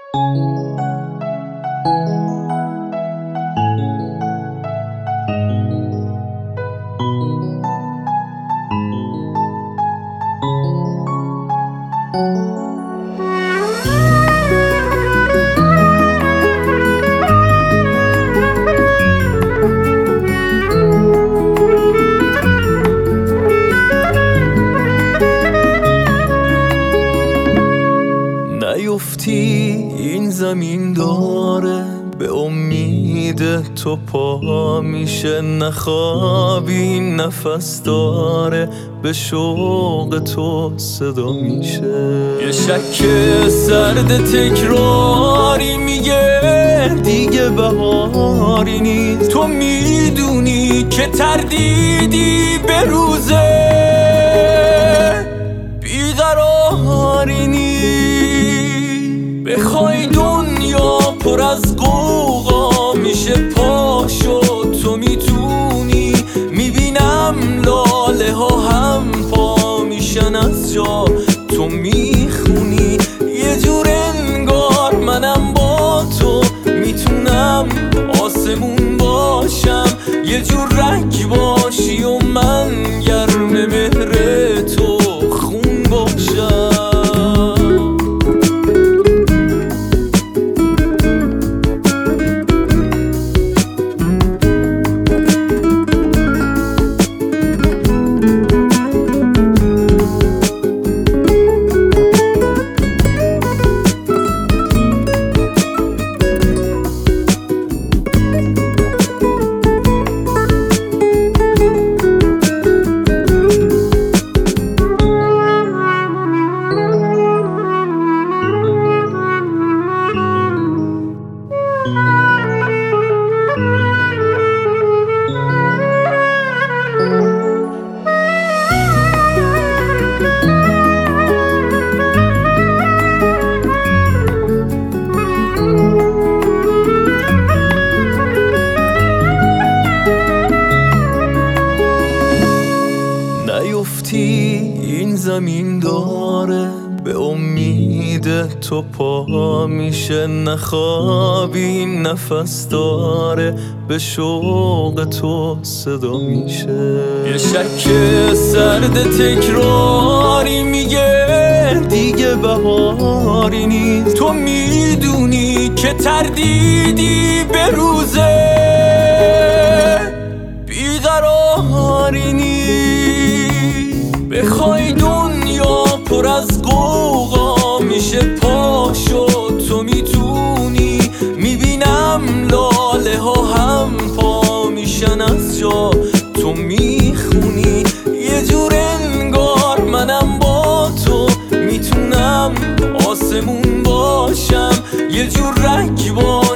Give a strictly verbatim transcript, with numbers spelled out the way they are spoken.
نیفتی این زمین داره به امید تو پا میشه، نخوابی این نفس داره به شوق تو صدا میشه. یه شک سرد تکراری میگه دیگه بهاری نیست، تو میدونی که تردیدی به روزه بیقراری نیست. بخوای دنیا پر از قوقا میشه پاشو تو میتونی، میبینم لاله ها هم پا میشن از جا تو میخونی. یه جور انگار منم با تو میتونم آسمون باشم، یه جور رنگ باشی و من گرم مهر تو خون باشم. نیفتی این زمین داره به امید تو پا میشه، نخوابی این نفس داره به شوق تو صدا میشه. یه شک سرد تکراری میگه دیگه بهاری نیست، تو میدونی که تردیدی به روزه بیقراری نیست. بخوای دنیا پر از قوقا میشه پاشو تو میتونی، میبینم لاله ها هم پا میشن از جا تو میخونی. یه جور انگار منم با تو میتونم آسمون باشم، یه جور رنگ باشم